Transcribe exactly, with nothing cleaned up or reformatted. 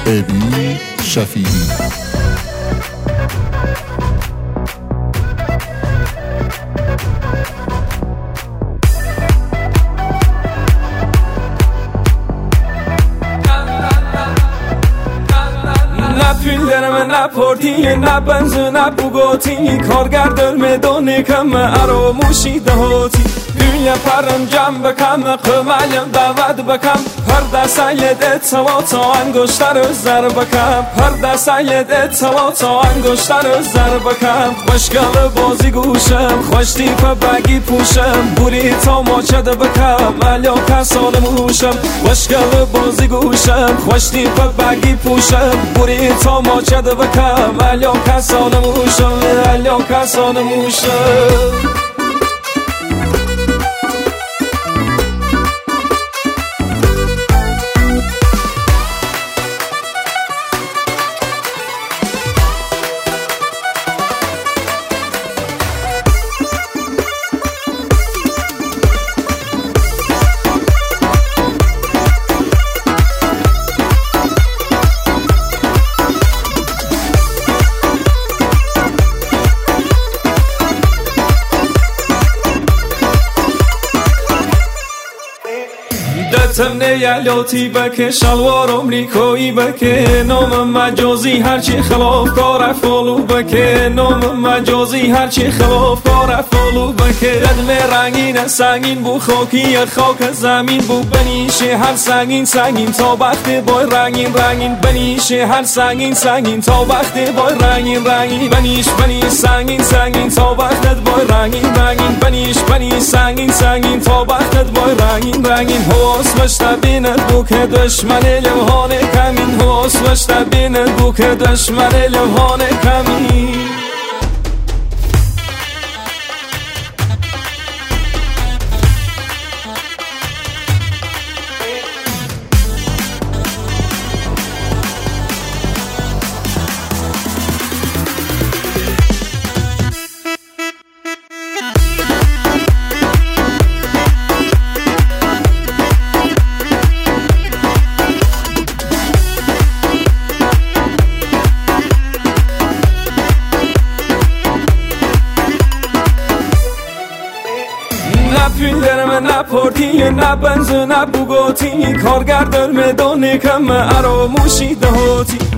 ابی شفیعی. Fillerime ne portiye ne benzi ne bugatti کارگرد المدانی کم اراموشی دهاتی dünya param cam بکم قمالم دعوت بکم پرده سیدت سوا تا انگشتر زر بکم پرده سیدت سوا تا انگشتر زر بکم خوشگل بازی گوشم خوش تیپ بگی پوشم بوری تا ماچد بکم الیا کسان موشم خوشگل بازی گوشم خوش تیپ بگی پوشم بوری تا ماچد بکم الیا کسان موشم الیا کسان موشم. دتم نیالاتی بکه شلوار امریکایی بکه نام مجازی هرچی خلاف کار فالو بکه نام مجازی هرچی خلاف کار فالو بکه قدم رنگین سنگین بو خاکی خاک زمین بو بنیشه هر سنگین سنگین تا وقت بای رنگین رنگین بنیشه هر سنگین سنگین تا وقت بای رنگین رنگین بنیش بنیش سنگین سنگین تا وقت بای رنگین رنگین بنیش بنیش سنگین سنگین تا وقت بای رنگین رنگین حواس مشتبیند بو که دشمن لمحان کمین حواس مشتبیند بو که دشمن لمحان کمین. Fillerime ne portiye ne benzi ne bugatti کارگرد المدانی کم اراموشی دهاتی